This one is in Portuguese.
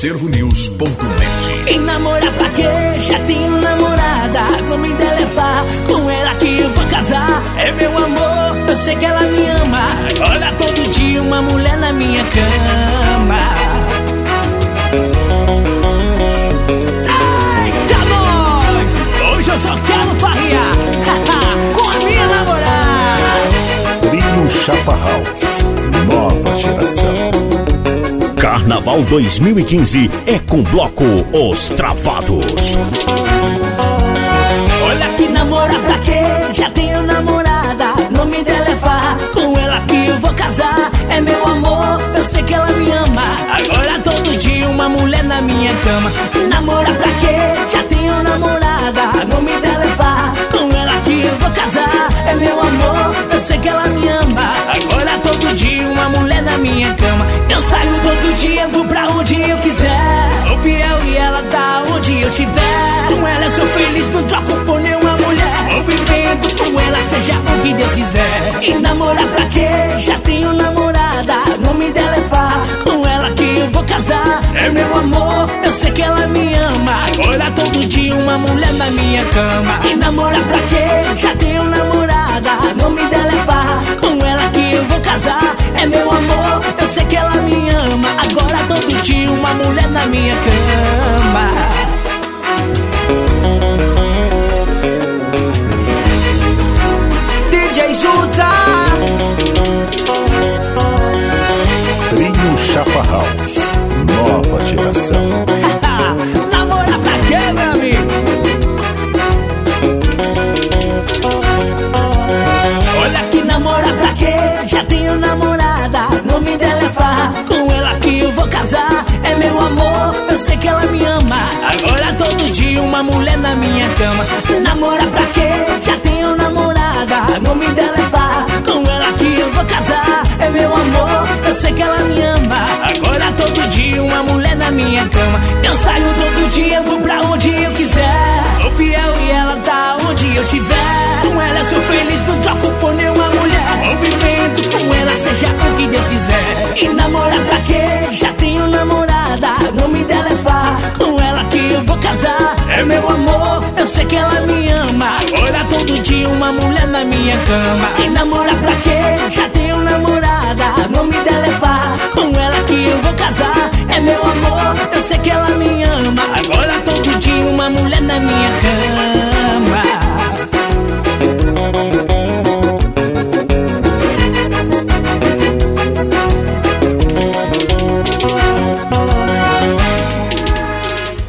acervonews.net. E namorar pra quê? Já tenho namorada. Vou me delevar, com ela que eu vou casar. É meu amor, eu sei que ela me ama. Agora todo dia uma mulher na minha cama. Eita nós! Hoje eu só quero farrear com a minha namorada. Trio Chapa House, nova geração. Carnaval 2015 é com bloco Os Travados. Olha que namorar pra quê? Já tenho namorada. Não me dê levar, com ela que eu vou casar. É meu amor, eu sei que ela me ama. Agora todo dia uma mulher na minha cama. Namorar pra quê? Já tenho namorada. Não me dê levar, com ela que eu vou casar. É meu amor, eu sei que ela me ama. Agora todo dia uma mulher na minha cama. Eu saio todo dia, vou pra onde eu quiser. Sou fiel e ela tá onde eu tiver. Com ela eu sou feliz, não troco por nenhuma mulher. Vou vivendo com ela, seja o que Deus quiser. E namorar pra quê? Já tenho namorada. Não me dê levar, com ela que eu vou casar. É meu amor, eu sei que ela me ama. Agora todo dia uma mulher na minha cama. E namorar pra quê? Já tenho namorada. Não me dê levar, com ela que eu vou casar. É meu amor, eu sei que ela me ama. Agora todo dia uma mulher na minha cama. DJ Jusa. Trio Chapa House, nova geração. Namorar pra quê, meu amigo? Olha que namorar pra quê? Já tenho namorada. Não me dê levar, com ela que eu vou casar. É meu amor, eu sei que ela me ama. Agora todo dia uma mulher na minha cama. Namorar pra quê? Já tenho namorada. Não me dê levar, com ela que eu vou casar. É meu amor, eu sei que ela me ama. Agora todo dia uma mulher na minha cama. Eu saio todo dia, vou pra onde eu quiser. Sou fiel e ela tá onde eu tiver. Com ela eu sou feliz, não troco por nenhuma mulher. Vou vivendo com ela, seja o que Deus quiser. E namorar pra quê? Já tenho namorada. Não me dê levar, com ela que eu vou casar. É meu amor, eu sei que ela me ama. Agora todo dia uma mulher na minha cama. E namorar